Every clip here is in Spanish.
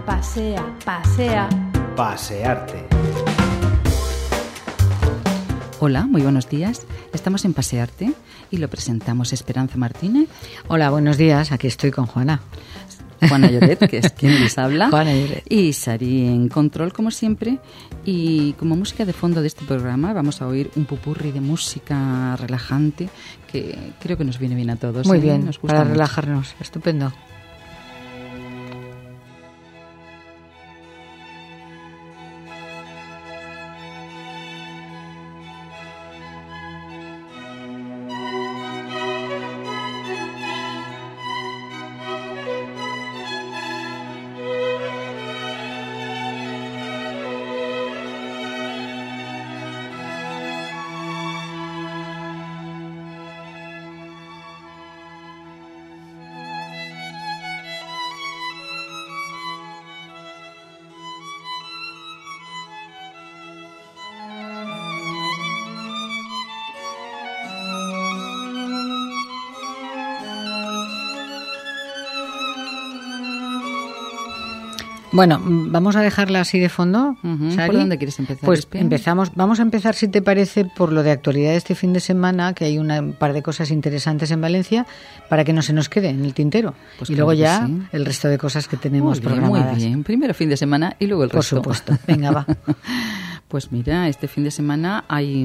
pasea, pasea. Pasearte. Hola, muy buenos días. Estamos en Pasearte y lo presentamos Esperanza Martínez. Hola, buenos días. Aquí estoy con Juana. Juana Lloret, que es quien les habla. Juana Lloret. Y Sari en control, como siempre. Y como música de fondo de este programa vamos a oír un popurrí de música relajante que creo que nos viene bien a todos. Muy bien, nos gusta para mucho. relajarnos. Estupendo. Bueno, vamos a dejarla así de fondo. Sari. ¿Por dónde quieres empezar? Pues vamos a empezar, si te parece, por lo de actualidad de este fin de semana, que hay un par de cosas interesantes en Valencia, para que no se nos quede en el tintero. Pues y luego claro ya sí. El resto de cosas que tenemos Muy bien, programadas. muy bien. Primero fin de semana y luego el Por resto. supuesto. Venga, va. Pues mira, este fin de semana hay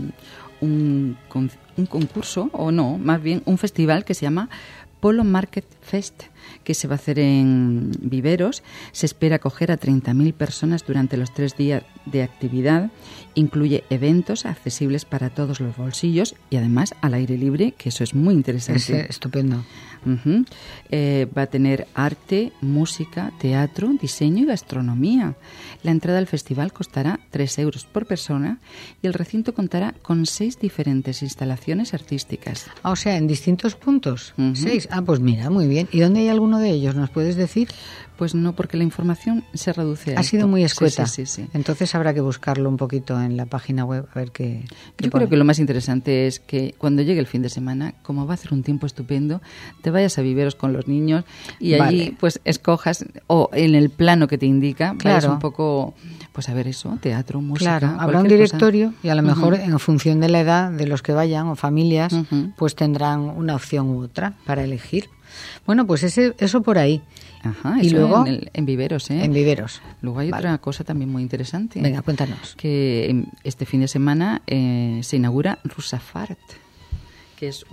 un concurso, o no, más bien un festival que se llama Polo Market Fest, que se va a hacer en Viveros. Se espera acoger a 30.000 personas durante los 3 días de actividad. Incluye eventos accesibles para todos los bolsillos y además al aire libre, que eso es muy interesante. Es estupendo. Uh-huh. Va a tener arte, música, teatro, diseño y gastronomía. La entrada al festival costará 3 euros por persona y el recinto contará con 6 diferentes instalaciones artísticas. O sea, en distintos puntos. Uh-huh. 6. Ah, pues mira, muy bien. ¿Y dónde hay alguno de ellos? ¿Nos puedes decir? Pues no, porque la información se reduce a Ha sido esto. muy escueta. Sí. Entonces habrá que buscarlo un poquito en la página web a ver qué Yo pone. creo que lo más interesante es que cuando llegue el fin de semana, como va a hacer un tiempo estupendo, te vayas a Viveros con los niños y allí Vale. pues escojas, o en el plano que te indica, vayas Claro. un poco, pues a ver eso, teatro, música. Claro, habrá un cualquier cosa. directorio y a lo mejor Uh-huh. en función de la edad de los que vayan o familias, Uh-huh. pues tendrán una opción u otra para elegir. Bueno, pues eso por ahí. Ajá, Y eso luego en Viveros, ¿eh? en Viveros. Luego hay Vale. otra cosa también muy interesante. Venga, cuéntanos. Que este fin de semana se inaugura Rusafart, que es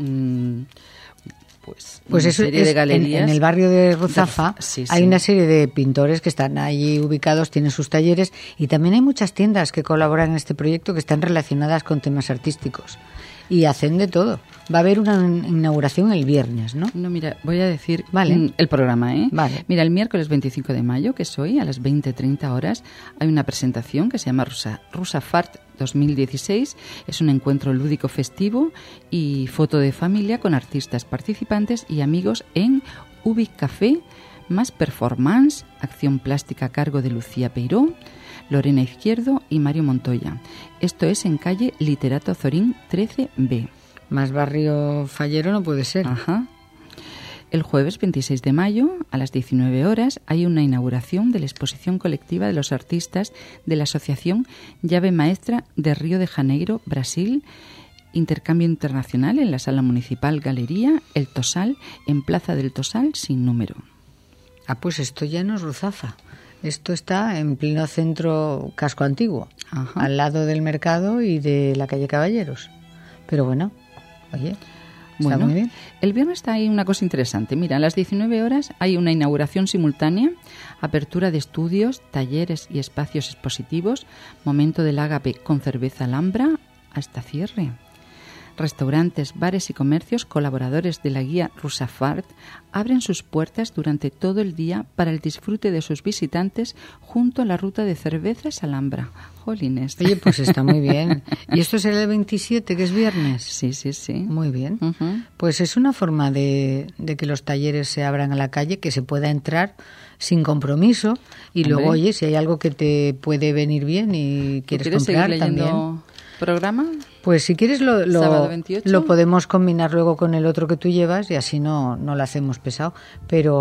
Pues una eso serie es de galerías. en el barrio de Ruzafa. Sí, hay sí. una serie de pintores que están allí ubicados, tienen sus talleres y también hay muchas tiendas que colaboran en este proyecto que están relacionadas con temas artísticos y hacen de todo. Va a haber una inauguración el viernes, ¿no? No, mira, voy a decir Vale. el programa, ¿eh? Vale. Mira, el miércoles 25 de mayo, que es hoy, a las 20:30 horas, hay una presentación que se llama Rusafart 2016. Es un encuentro lúdico festivo y foto de familia con artistas participantes y amigos en Ubic Café, más performance, acción plástica a cargo de Lucía Peiró, Lorena Izquierdo y Mario Montoya. Esto es en calle Literato Zorín 13B. Más barrio fallero no puede ser. Ajá. El jueves 26 de mayo, a las 19 horas, hay una inauguración de la exposición colectiva de los artistas de la Asociación Llave Maestra de Río de Janeiro, Brasil, intercambio internacional en la Sala Municipal Galería El Tosal, en Plaza del Tosal, sin número. Ah, pues esto ya no es Ruzafa. Esto está en pleno centro casco antiguo, Ajá. al lado del mercado y de la calle Caballeros. Pero bueno, oye, está muy bien. El viernes hay una cosa interesante. Mira, a las 19 horas hay una inauguración simultánea, apertura de estudios, talleres y espacios expositivos, momento del ágape con cerveza Alhambra hasta cierre. Restaurantes, bares y comercios colaboradores de la guía Rusafart abren sus puertas durante todo el día para el disfrute de sus visitantes junto a la ruta de cervezas Alhambra. Jolines. Oye, pues está muy bien. ¿Y esto será el 27, que es viernes? Sí, sí, sí. Muy bien. Uh-huh. Pues es una forma de que los talleres se abran a la calle, que se pueda entrar sin compromiso y Hombre. luego, oye, si hay algo que te puede venir bien y ¿Tú quieres quieres comprar seguir leyendo también. programa? Pues si quieres Sábado 28. lo podemos combinar luego con el otro que tú llevas y así no lo hacemos pesado. Pero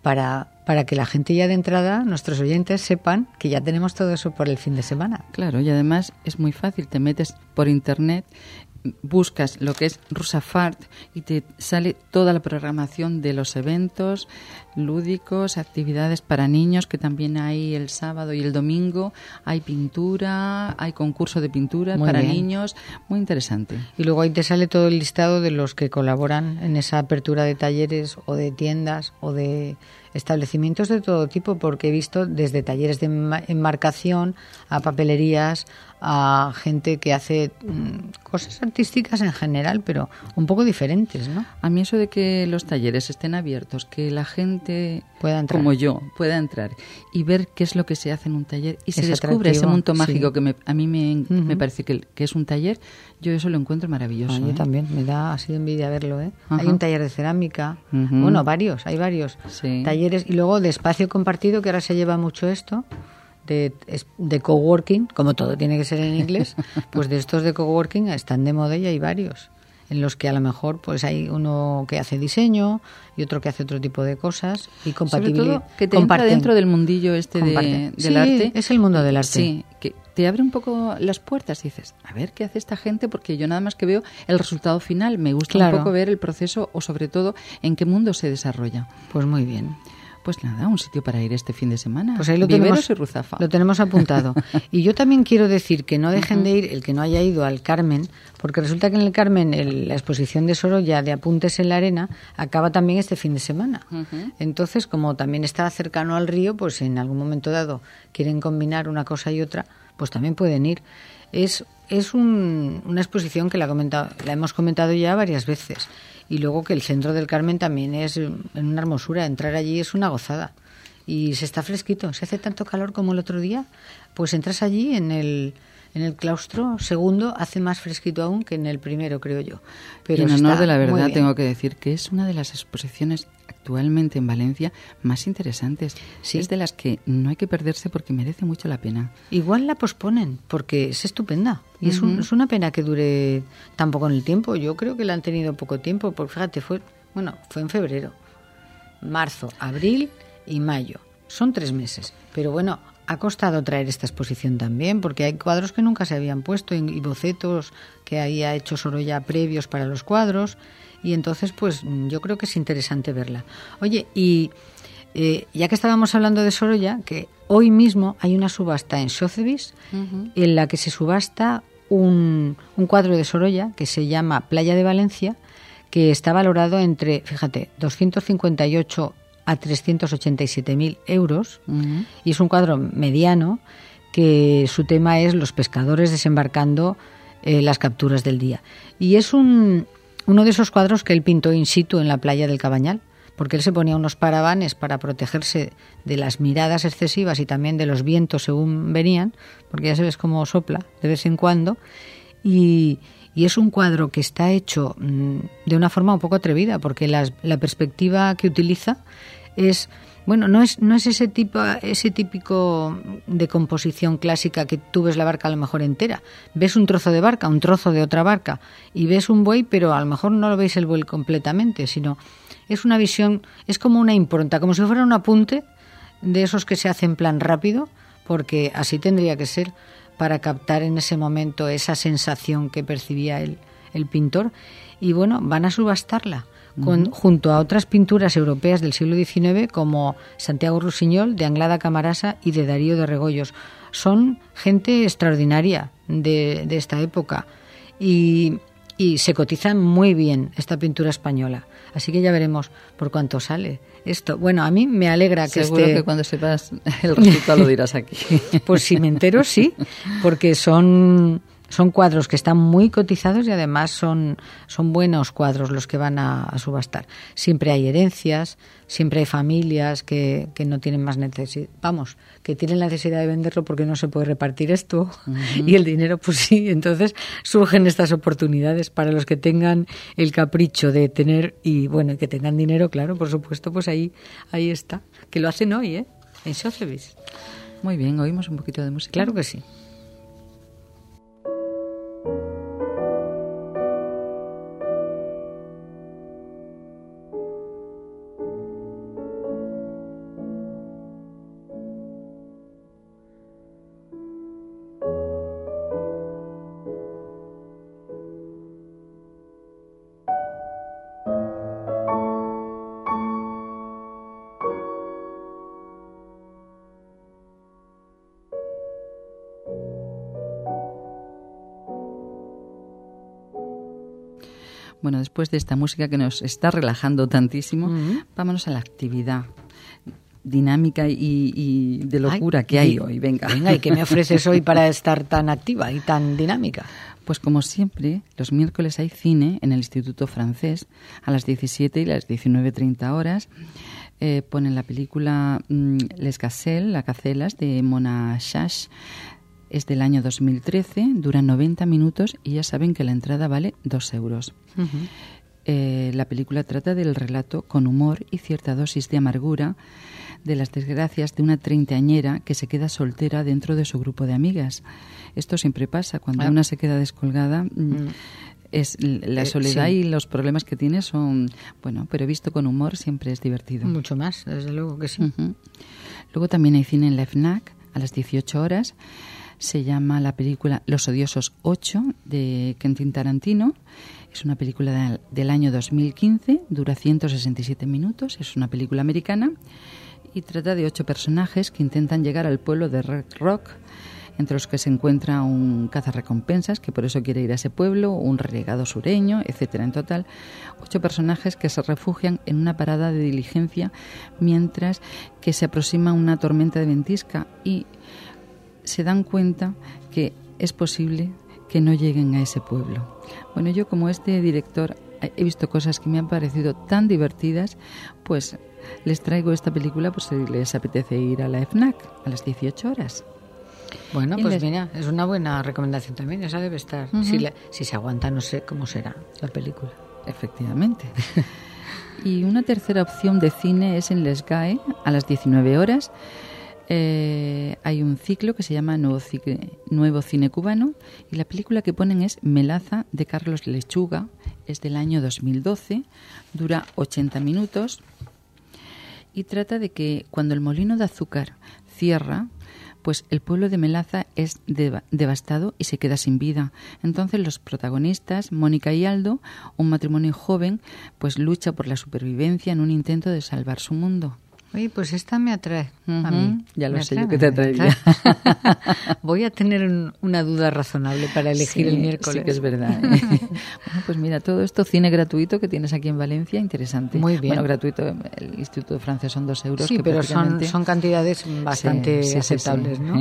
para que la gente ya de entrada, nuestros oyentes, sepan que ya tenemos todo eso por el fin de semana. Claro, y además es muy fácil, te metes por internet, buscas lo que es Rusafart y te sale toda la programación de los eventos lúdicos, actividades para niños, que también hay el sábado y el domingo, hay pintura, hay concurso de pintura Muy para bien. niños, muy interesante. Y luego ahí te sale todo el listado de los que colaboran en esa apertura de talleres o de tiendas o de establecimientos de todo tipo, porque he visto desde talleres de enmarcación a papelerías, a gente que hace cosas artísticas en general, pero un poco diferentes, ¿no? A mí eso de que los talleres estén abiertos, que la gente Pueda entrar. como yo pueda entrar y ver qué es lo que se hace en un taller y se Es descubre ese atractivo, mundo mágico sí. que a mí me parece que es un taller, yo eso lo encuentro maravilloso. Yo también, me da así de envidia verlo, ¿eh? Ajá. Hay un taller de cerámica, Ujú. bueno, hay varios Sí. talleres, y luego de espacio compartido, que ahora se lleva mucho esto, de coworking, como todo tiene que ser en inglés, pues de estos de coworking están de moda y hay varios, en los que a lo mejor pues hay uno que hace diseño y otro que hace otro tipo de cosas y Sobre compatibilidad. todo que te entra dentro del mundillo este del Sí, arte. es el mundo del arte. Sí, que te abre un poco las puertas y dices, a ver qué hace esta gente, porque yo nada más que veo el resultado final, me gusta Claro. un poco ver el proceso o sobre todo en qué mundo se desarrolla. Pues muy bien. Pues nada, un sitio para ir este fin de semana. Pues ahí lo Viveros y Ruzafa. lo tenemos apuntado. Y yo también quiero decir que no dejen de ir el que no haya ido al Carmen, porque resulta que en el Carmen la exposición de Sorolla de Apuntes en la Arena acaba también este fin de semana. Entonces, como también está cercano al río, pues en algún momento dado quieren combinar una cosa y otra, pues también pueden ir. Es una exposición que la hemos comentado ya varias veces. Y luego que el centro del Carmen también es en una hermosura. Entrar allí es una gozada. Y se está fresquito. Se hace tanto calor como el otro día, pues entras allí en el claustro segundo, hace más fresquito aún que en el primero, creo yo. Pero y en honor de la muy verdad bien. tengo que decir que es una de las exposiciones actualmente en Valencia más interesantes. Sí. Es de las que no hay que perderse porque merece mucho la pena. Igual la posponen, porque es estupenda. Y es una pena que dure tan poco en el tiempo. Yo creo que la han tenido poco tiempo, porque fíjate, fue en febrero, marzo, abril y mayo. Son 3 meses. Pero bueno, ha costado traer esta exposición también, porque hay cuadros que nunca se habían puesto y bocetos que había hecho Sorolla previos para los cuadros. Y entonces, pues yo creo que es interesante verla. Oye, y ya que estábamos hablando de Sorolla, que hoy mismo hay una subasta en Sotheby's en la que se subasta un cuadro de Sorolla que se llama Playa de Valencia, que está valorado entre, fíjate, 258 a 387.000 euros, y es un cuadro mediano que su tema es los pescadores desembarcando las capturas del día. Y es uno de esos cuadros que él pintó in situ en la playa del Cabañal, porque él se ponía unos paravanes para protegerse de las miradas excesivas y también de los vientos según venían, porque ya sabes cómo sopla de vez en cuando, y es un cuadro que está hecho de una forma un poco atrevida, porque la perspectiva que utiliza es, bueno, no es ese típico de composición clásica que tú ves la barca a lo mejor entera. Ves un trozo de barca, un trozo de otra barca, y ves un buey, pero a lo mejor no lo veis el buey completamente, sino es una visión, es como una impronta, como si fuera un apunte de esos que se hacen en plan rápido, porque así tendría que ser para captar en ese momento esa sensación que percibía el pintor. Y bueno, van a subastarla junto a otras pinturas europeas del siglo XIX como Santiago Rusiñol, de Anglada Camarasa y de Darío de Regoyos. Son gente extraordinaria de esta época y se cotiza muy bien esta pintura española. Así que ya veremos por cuánto sale esto. Bueno, a mí me alegra que Seguro que cuando sepas el resultado lo dirás aquí. Pues si me entero, sí, porque son cuadros que están muy cotizados y además son buenos cuadros los que van a subastar. Siempre hay herencias, siempre hay familias que no tienen más necesidad, que tienen la necesidad de venderlo porque no se puede repartir esto y el dinero, pues sí. Entonces surgen estas oportunidades para los que tengan el capricho de tener y bueno, que tengan dinero, claro, por supuesto, pues ahí está. Que lo hacen hoy, en Sotheby's. Muy bien, oímos un poquito de música. Claro que sí. Bueno, después de esta música que nos está relajando tantísimo, vámonos a la actividad dinámica y de locura que hay hoy. Venga, ¿y qué me ofreces hoy para estar tan activa y tan dinámica? Pues como siempre, los miércoles hay cine en el Instituto Francés a las 17 y las 19:30 horas. Ponen la película Les Gazelles, Las Gacelas, de Mona Chach. Es del año 2013, dura 90 minutos y ya saben que la entrada vale 2 euros. La película trata del relato con humor y cierta dosis de amargura de las desgracias de una treintañera que se queda soltera dentro de su grupo de amigas. Esto siempre pasa, cuando una se queda descolgada, es la soledad y los problemas que tiene son, bueno, pero visto con humor siempre es divertido. Mucho más, desde luego que sí. Luego también hay cine en la FNAC a las 18 horas. Se llama la película Los Odiosos 8 de Quentin Tarantino. Es una película del año 2015, dura 167 minutos, es una película americana y trata de 8 personajes que intentan llegar al pueblo de Red Rock, entre los que se encuentra un cazarrecompensas que por eso quiere ir a ese pueblo, un renegado sureño, etcétera. En total, 8 personajes que se refugian en una parada de diligencia mientras que se aproxima una tormenta de ventisca y se dan cuenta que es posible que no lleguen a ese pueblo. Bueno, yo como este director he visto cosas que me han parecido tan divertidas, pues les traigo esta película por si les apetece ir a la FNAC a las 18 horas. Bueno, pues mira, es una buena recomendación también, esa debe estar. Si se aguanta, no sé cómo será la película. Efectivamente. Y una tercera opción de cine es en Les Gae a las 19 horas. Hay un ciclo que se llama Nuevo Cine Cubano y la película que ponen es Melaza de Carlos Lechuga, es del año 2012, dura 80 minutos y trata de que cuando el molino de azúcar cierra, pues el pueblo de Melaza es devastado y se queda sin vida. Entonces los protagonistas, Mónica y Aldo, un matrimonio joven, pues lucha por la supervivencia en un intento de salvar su mundo. Oye, pues esta me atrae a mí. Ya lo sé yo que te atraería. Voy a tener una duda razonable para elegir el miércoles. Sí que es verdad. Bueno, pues mira, todo esto, cine gratuito que tienes aquí en Valencia, interesante. Muy bien. Bueno, gratuito, el Instituto Francés son 2 euros. Sí, que pero son cantidades bastante aceptables, ¿no?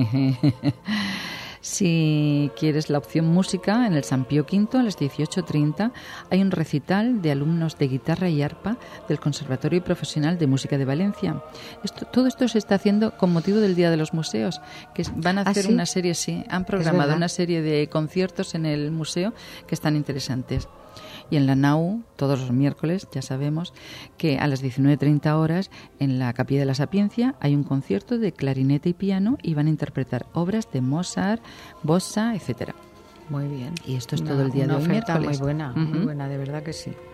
Si quieres la opción música, en el San Pío V a las 18:30 hay un recital de alumnos de guitarra y arpa del Conservatorio Profesional de Música de Valencia. Todo esto se está haciendo con motivo del Día de los Museos, que van a hacer una serie, han programado una serie de conciertos en el museo que están interesantes. Y en la NAU, todos los miércoles, ya sabemos que a las 19:30 horas en la Capilla de la Sapiencia hay un concierto de clarinete y piano y van a interpretar obras de Mozart, Bossa, etcétera. Muy bien. Y esto es todo el día de hoy, miércoles. Muy buena, de verdad que sí.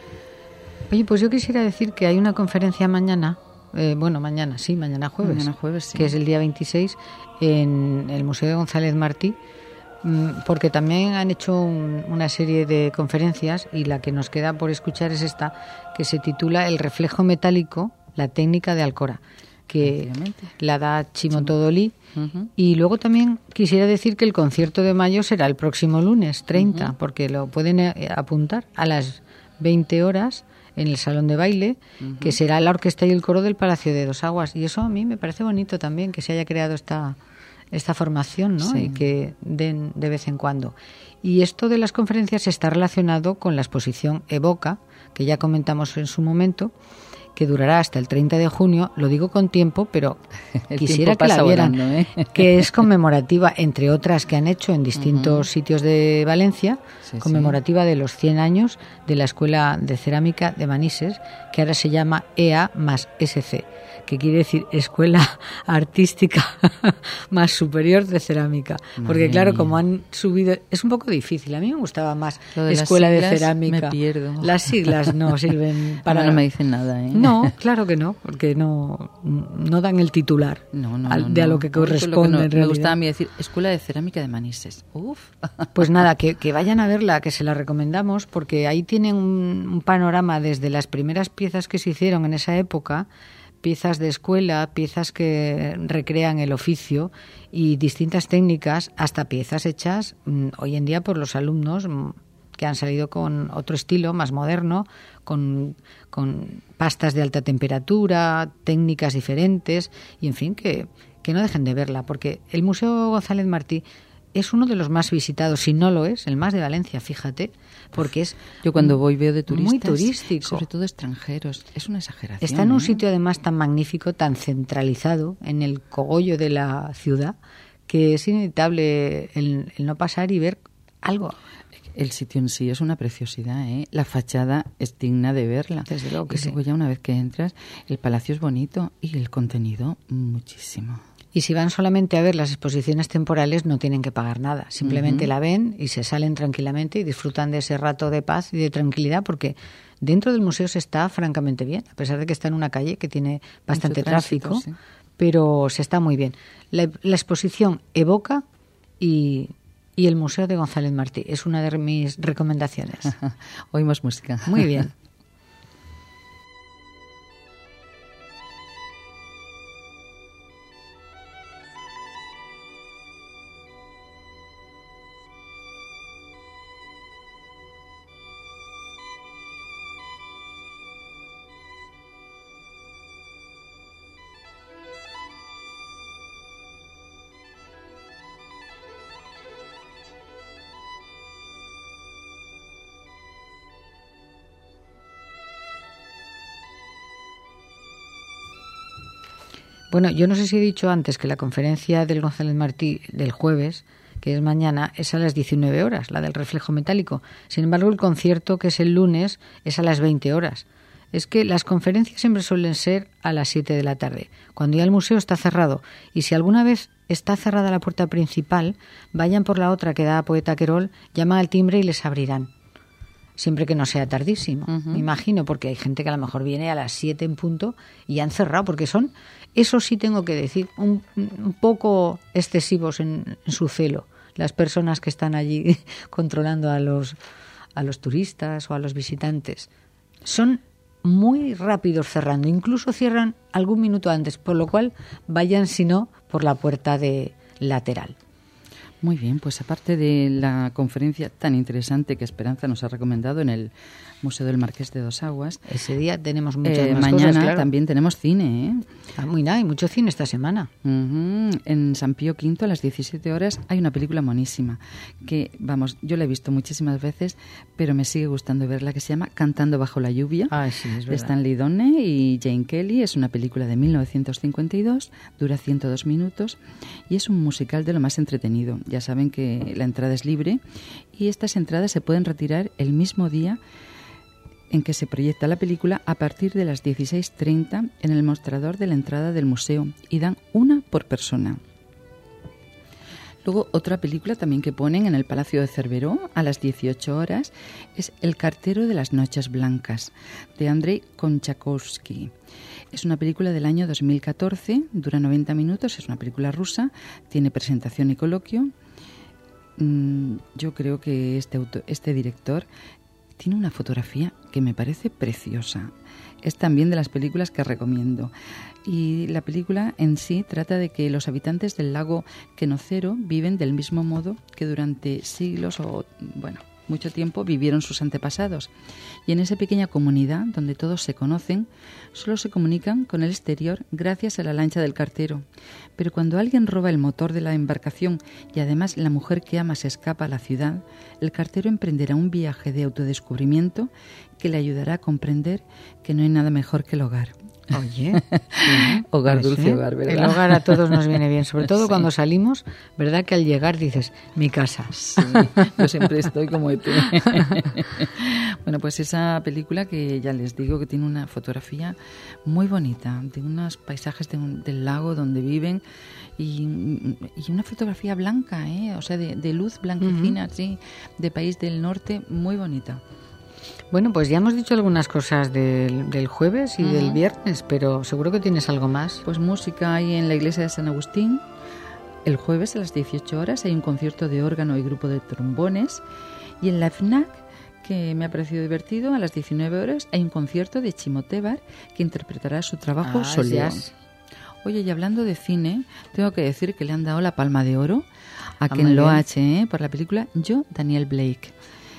Oye, pues yo quisiera decir que hay una conferencia mañana, mañana jueves. Mañana jueves, sí. Que es el día 26, en el Museo de González Martí, porque también han hecho una serie de conferencias y la que nos queda por escuchar es esta, que se titula El reflejo metálico, la técnica de Alcora, que la da Chimo Todolí. Y luego también quisiera decir que el concierto de mayo será el próximo lunes 30, porque lo pueden apuntar a las 20 horas en el salón de baile, que será la orquesta y el coro del Palacio de Dos Aguas. Y eso a mí me parece bonito también, que se haya creado esta formación, ¿no? Sí. Y que den de vez en cuando. Y esto de las conferencias está relacionado con la exposición Evoca, que ya comentamos en su momento, que durará hasta el 30 de junio, lo digo con tiempo, pero quisiera que la vieran, volando, que es conmemorativa, entre otras que han hecho en distintos sitios de Valencia, conmemorativa de los 100 años de la Escuela de Cerámica de Manises, que ahora se llama EA más SC, que quiere decir Escuela Artística más Superior de Cerámica. Porque claro, como han subido, es un poco difícil. A mí me gustaba más Escuela de Cerámica. Me pierdo. Las siglas no sirven para... No me dicen nada, ¿eh? No, claro que no, porque no dan el titular de a lo que corresponde. Me gustaba a mí decir Escuela de Cerámica de Manises. Uf. Pues nada, que vayan a verla, que se la recomendamos, porque ahí tienen un panorama desde las primeras piezas que se hicieron en esa época, piezas de escuela, piezas que recrean el oficio y distintas técnicas, hasta piezas hechas hoy en día por los alumnos que han salido con otro estilo más moderno, con pastas de alta temperatura, técnicas diferentes y, en fin, que no dejen de verla, porque el Museo González Martí es uno de los más visitados, si no lo es, el más de Valencia, fíjate, porque es... Yo cuando voy veo de turistas, muy turístico. Sobre todo extranjeros, es una exageración. Está en un sitio además tan magnífico, tan centralizado, en el cogollo de la ciudad, que es inevitable el no pasar y ver algo. El sitio en sí es una preciosidad, ¿eh? La fachada es digna de verla. Desde luego que y luego ya una vez que entras, el palacio es bonito y el contenido muchísimo. Y si van solamente a ver las exposiciones temporales no tienen que pagar nada. Simplemente la ven y se salen tranquilamente y disfrutan de ese rato de paz y de tranquilidad, porque dentro del museo se está francamente bien, a pesar de que está en una calle que tiene bastante tráfico, sí. Pero se está muy bien. La exposición evoca y el Museo de González Martí es una de mis recomendaciones. Oímos música. Muy bien. Bueno, yo no sé si he dicho antes que la conferencia del González Martí del jueves, que es mañana, es a las 19 horas, la del reflejo metálico. Sin embargo, el concierto, que es el lunes, es a las 20 horas. Es que las conferencias siempre suelen ser a las 7 de la tarde, cuando ya el museo está cerrado. Y si alguna vez está cerrada la puerta principal, vayan por la otra que da a Poeta Querol, llaman al timbre y les abrirán. Siempre que no sea tardísimo, me imagino, porque hay gente que a lo mejor viene a las 7 en punto y han cerrado, porque son, eso sí tengo que decir, un poco excesivos en su celo, las personas que están allí controlando a los turistas o a los visitantes. Son muy rápidos cerrando, incluso cierran algún minuto antes, por lo cual vayan, si no, por la puerta de lateral. Muy bien, pues aparte de la conferencia tan interesante que Esperanza nos ha recomendado en el Museo del Marqués de Dos Aguas, ese día tenemos muchas más mañana cosas, claro. También tenemos cine, ¿eh? Hay mucho cine esta semana. En San Pío V a las 17 horas hay una película monísima que, vamos, yo la he visto muchísimas veces, pero me sigue gustando verla, que se llama Cantando bajo la lluvia, sí, es de Stanley Donen y Jane Kelly. Es una película de 1952, dura 102 minutos y es un musical de lo más entretenido. Ya saben que la entrada es libre y estas entradas se pueden retirar el mismo día en que se proyecta la película a partir de las 16:30 en el mostrador de la entrada del museo y dan una por persona. Luego otra película también que ponen en el Palacio de Cerveró a las 18 horas es El cartero de las noches blancas de Andrei Konchakovsky. Es una película del año 2014, dura 90 minutos, es una película rusa, tiene presentación y coloquio. Yo creo que este director tiene una fotografía que me parece preciosa. Es también de las películas que recomiendo. Y la película en sí trata de que los habitantes del lago Quenocero viven del mismo modo que durante siglos mucho tiempo vivieron sus antepasados. Y en esa pequeña comunidad donde todos se conocen, solo se comunican con el exterior gracias a la lancha del cartero. Pero cuando alguien roba el motor de la embarcación y además la mujer que ama se escapa a la ciudad, el cartero emprenderá un viaje de autodescubrimiento que le ayudará a comprender que no hay nada mejor que el hogar. Oye, sí, hogar, dulce hogar, ¿verdad? El hogar a todos nos viene bien, sobre todo cuando salimos, ¿verdad? Que al llegar dices, mi casa. Sí, yo siempre estoy como ET. Bueno, pues esa película que ya les digo que tiene una fotografía muy bonita, de unos paisajes del lago donde viven y una fotografía blanca, o sea, de luz blanquecina, sí, de país del norte, muy bonita. Bueno, pues ya hemos dicho algunas cosas del jueves y del viernes, pero seguro que tienes algo más. Pues música hay en la iglesia de San Agustín. El jueves a las 18 horas hay un concierto de órgano y grupo de trombones. Y en la FNAC, que me ha parecido divertido, a las 19 horas hay un concierto de Chimo Tebar que interpretará su trabajo Soleá. Oye, y hablando de cine, tengo que decir que le han dado la Palma de Oro a Ken Loach por la película Yo, Daniel Blake.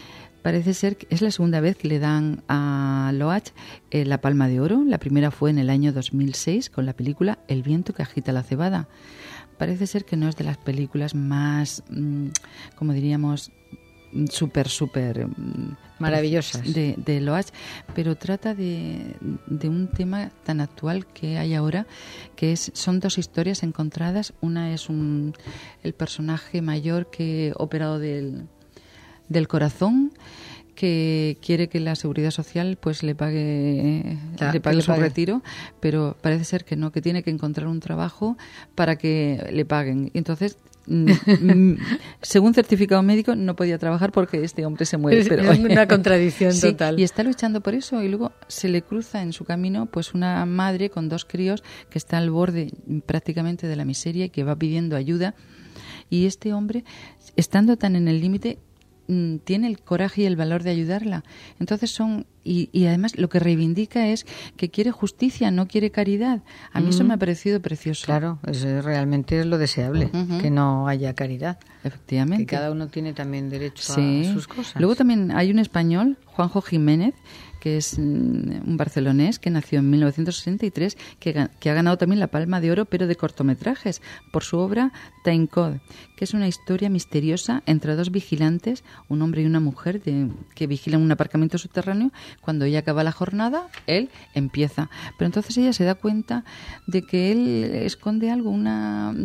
Parece ser que es la segunda vez que le dan a Loach la Palma de Oro. La primera fue en el año 2006 con la película El viento que agita la cebada. Parece ser que no es de las películas más, como diríamos, súper maravillosas de Loach, pero trata de un tema tan actual que hay ahora, que son dos historias encontradas. Una es el personaje mayor que operado del corazón, que quiere que la Seguridad Social pues le pague su retiro, pero parece ser que no, que tiene que encontrar un trabajo para que le paguen. Entonces, según certificado médico, no podía trabajar porque este hombre se muere. Pero es una contradicción sí, total. Y está luchando por eso, y luego se le cruza en su camino pues una madre con 2 críos que está al borde prácticamente de la miseria y que va pidiendo ayuda. Y este hombre, estando tan en el límite, tiene el coraje y el valor de ayudarla. Entonces y además lo que reivindica es que quiere justicia, no quiere caridad. A mí eso me ha parecido precioso. Claro, realmente es lo deseable, que no haya caridad. Efectivamente. Que cada uno tiene también derecho a sus cosas. Luego también hay un español, Juanjo Jiménez, que es un barcelonés que nació en 1963, que ha ganado también la Palma de Oro, pero de cortometrajes, por su obra Time Code, que es una historia misteriosa entre 2 vigilantes, un hombre y una mujer, que vigilan un aparcamiento subterráneo. Cuando ella acaba la jornada, él empieza. Pero entonces ella se da cuenta de que él esconde algo, una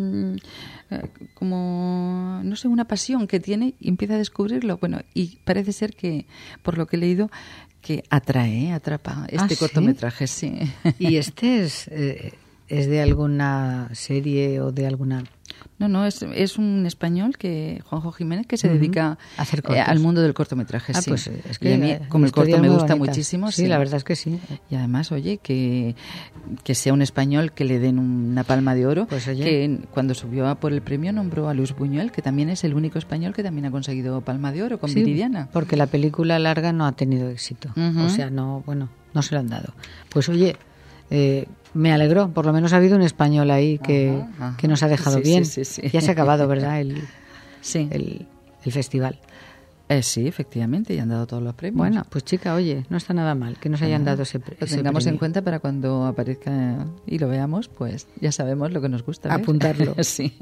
pasión que tiene, y empieza a descubrirlo. Bueno, y parece ser que, por lo que he leído, que atrapa este cortometraje, sí. ¿Y este es de alguna serie o de alguna...? No, es un español, Juanjo Jiménez, que se dedica a hacer al mundo del cortometraje. Sí. Pues es que y a mí, como el corto me gusta muchísimo. Sí, la verdad es que sí. Y además, oye, que sea un español que le den una Palma de Oro, pues, oye, que cuando subió a por el premio nombró a Luis Buñuel, que también es el único español que también ha conseguido Palma de Oro con Viridiana. Porque la película larga no ha tenido éxito. O sea, no se lo han dado. Pues oye, me alegró, por lo menos ha habido un español ahí que nos ha dejado bien. Sí. Ya se ha acabado, ¿verdad? El festival. Sí, efectivamente, y han dado todos los premios. Bueno, pues chica, oye, no está nada mal que nos hayan dado ese premio. Lo tengamos en cuenta para cuando aparezca y lo veamos, pues ya sabemos lo que nos gusta. Apuntarlo. Sí.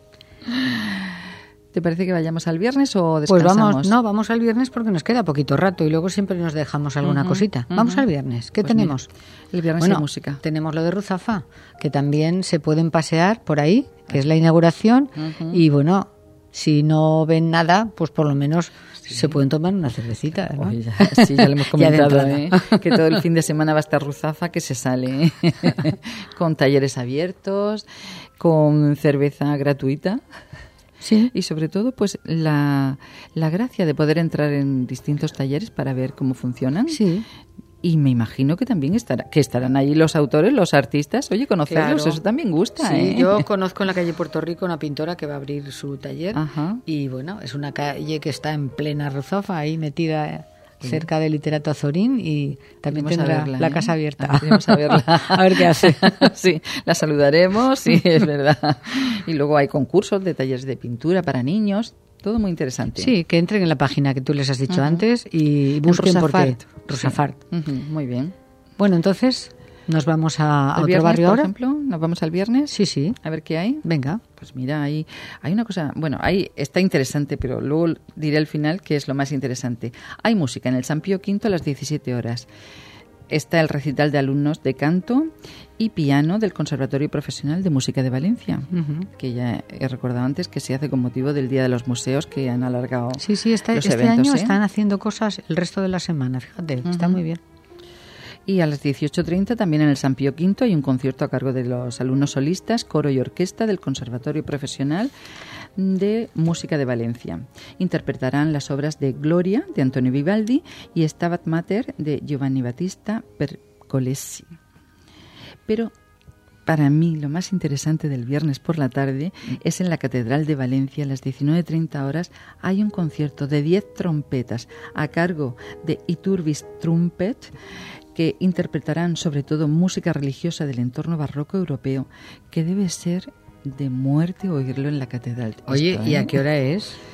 ¿Te parece que vayamos al viernes o descansamos? Pues vamos al viernes porque nos queda poquito rato y luego siempre nos dejamos alguna cosita. Vamos al viernes. ¿Qué tenemos? Mira, el viernes hay música. Tenemos lo de Ruzafa, que también se pueden pasear por ahí, que es la inauguración, y bueno, si no ven nada, pues por lo menos se pueden tomar una cervecita, ¿no? Oye, ya lo hemos comentado, que todo el fin de semana va a estar Ruzafa, que se sale con talleres abiertos, con cerveza gratuita. Sí. Y sobre todo, pues la gracia de poder entrar en distintos talleres para ver cómo funcionan. Sí. Y me imagino que también estarán ahí los autores, los artistas. Oye, conocerlos, eso también gusta. Sí, yo conozco en la calle Puerto Rico una pintora que va a abrir su taller. Ajá. Y bueno, es una calle que está en plena Ruzafa, ahí metida cerca del Literato Azorín, y también tendrá la casa abierta. Vamos a verla. A ver qué hace. Sí, la saludaremos, sí, es verdad. Y luego hay concursos de talleres de pintura para niños, todo muy interesante. Sí, que entren en la página que tú les has dicho antes y busquen por qué. Rusafart. Muy bien. Bueno, entonces nos vamos a otro viernes, barrio ahora. Por ejemplo, nos vamos al viernes. Sí. A ver qué hay. Venga. Pues mira, hay una cosa, bueno, ahí está interesante, pero luego diré al final que es lo más interesante. Hay música en el San Pío V a las 17 horas. Está el recital de alumnos de canto y piano del Conservatorio Profesional de Música de Valencia, que ya he recordado antes que se hace con motivo del Día de los Museos, que han alargado este eventos, año están haciendo cosas el resto de la semana, fíjate, está muy bien. Y a las 18:30 también en el San Pío V hay un concierto a cargo de los alumnos solistas, coro y orquesta del Conservatorio Profesional de Música de Valencia. Interpretarán las obras de Gloria, de Antonio Vivaldi, y Stabat Mater, de Giovanni Battista Pergolesi. Pero para mí lo más interesante del viernes por la tarde es en la Catedral de Valencia. A las 19:30 horas hay un concierto de 10 trompetas a cargo de Iturbis Trumpet, que interpretarán sobre todo música religiosa del entorno barroco europeo, que debe ser de muerte oírlo en la catedral. Oye, ¿y a qué hora es?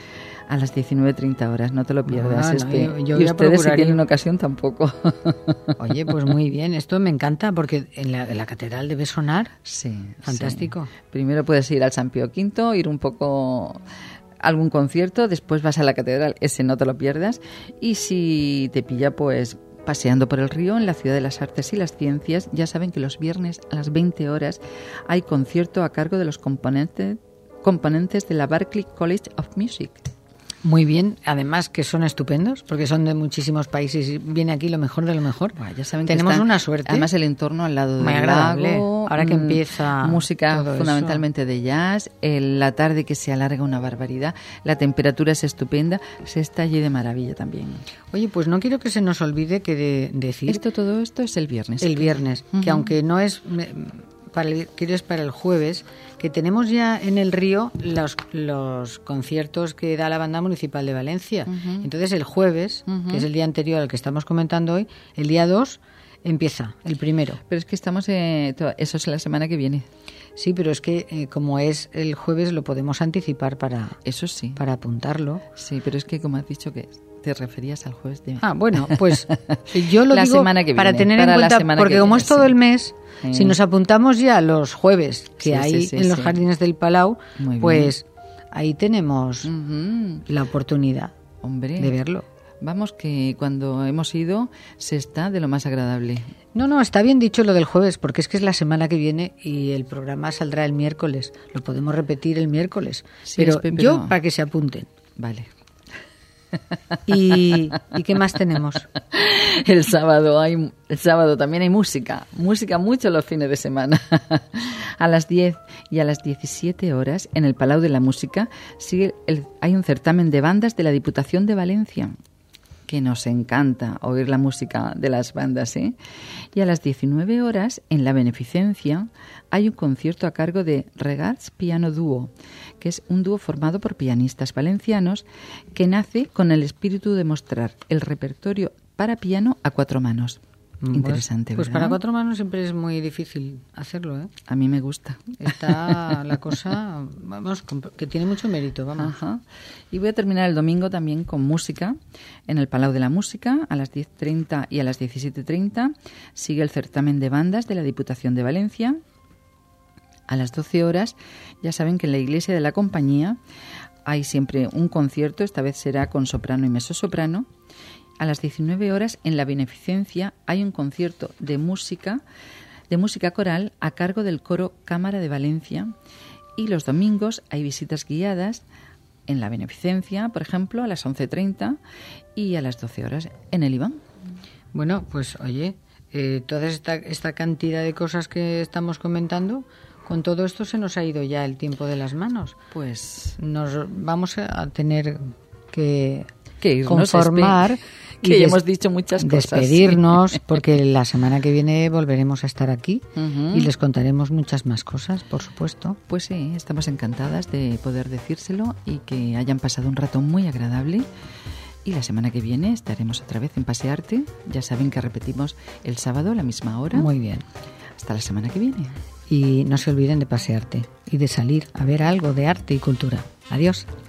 A las 19:30 horas, no te lo pierdas. Yo y ustedes, si tienen ocasión, tampoco. Oye, pues muy bien, esto me encanta, porque en la catedral debe sonar. Sí. Fantástico. Sí. Primero puedes ir al San Pío V, ir un poco a algún concierto, después vas a la catedral, ese no te lo pierdas. Y si te pilla, pues paseando por el río en la Ciudad de las Artes y las Ciencias, ya saben que los viernes a las 20 horas hay concierto a cargo de los componentes de la Berklee College of Music. Muy bien, además que son estupendos, porque son de muchísimos países y viene aquí lo mejor de lo mejor. Bueno, ya saben tenemos que una suerte. Además el entorno al lado del lago, ahora que empieza música todo fundamentalmente eso. De jazz, la tarde que se alarga una barbaridad, la temperatura es estupenda, se está allí de maravilla también. Oye, pues no quiero que se nos olvide que decir todo esto es el viernes. El viernes, que aunque no es para el jueves, que tenemos ya en el Río los conciertos que da la Banda Municipal de Valencia. Entonces el jueves, que es el día anterior al que estamos comentando hoy, el día 2 empieza, el primero. Pero es que estamos, eso es la semana que viene. Sí, pero es que como es el jueves lo podemos anticipar eso sí, para apuntarlo. Sí, pero es que como has dicho que te referías al jueves de... bueno, pues yo lo digo semana que viene, para tener en cuenta, porque como es todo el mes, si nos apuntamos ya los jueves que hay en los jardines del Palau, pues ahí tenemos la oportunidad de verlo. Vamos, que cuando hemos ido se está de lo más agradable. No, está bien dicho lo del jueves, porque es que es la semana que viene y el programa saldrá el miércoles. Lo podemos repetir el miércoles. Sí, pero yo, para que se apunten. Vale. ¿Y qué más tenemos? El sábado también hay música mucho los fines de semana. A las 10 y a las 17 horas en el Palau de la Música hay un certamen de bandas de la Diputación de Valencia, que nos encanta oír la música de las bandas, ¿eh? Y a las 19 horas en la Beneficencia hay un concierto a cargo de Regats Piano Duo, que es un dúo formado por pianistas valencianos que nace con el espíritu de mostrar el repertorio para piano a 4 manos. Interesante, pues ¿verdad? Para 4 manos siempre es muy difícil hacerlo, ¿eh? A mí me gusta. Está la cosa, vamos, que tiene mucho mérito, vamos. Ajá. Y voy a terminar el domingo también con música. En el Palau de la Música, a las 10:30 y a las 17:30, sigue el certamen de bandas de la Diputación de Valencia. A las 12 horas, ya saben que en la Iglesia de la Compañía hay siempre un concierto, esta vez será con soprano y mezzosoprano. A las 19 horas, en la Beneficencia, hay un concierto de música coral a cargo del Coro Cámara de Valencia. Y los domingos hay visitas guiadas en la Beneficencia, por ejemplo, a las 11:30 y a las 12 horas en el Iván. Bueno, pues oye, toda esta cantidad de cosas que estamos comentando, con todo esto se nos ha ido ya el tiempo de las manos. Pues nos vamos a tener que irnos, conformar que ya hemos dicho muchas cosas. Despedirnos, sí. Porque la semana que viene volveremos a estar aquí y les contaremos muchas más cosas, por supuesto. Pues sí, estamos encantadas de poder decírselo y que hayan pasado un rato muy agradable. Y la semana que viene estaremos otra vez en Pasearte. Ya saben que repetimos el sábado a la misma hora. Muy bien. Hasta la semana que viene. Y no se olviden de pasearte y de salir a ver algo de arte y cultura. Adiós.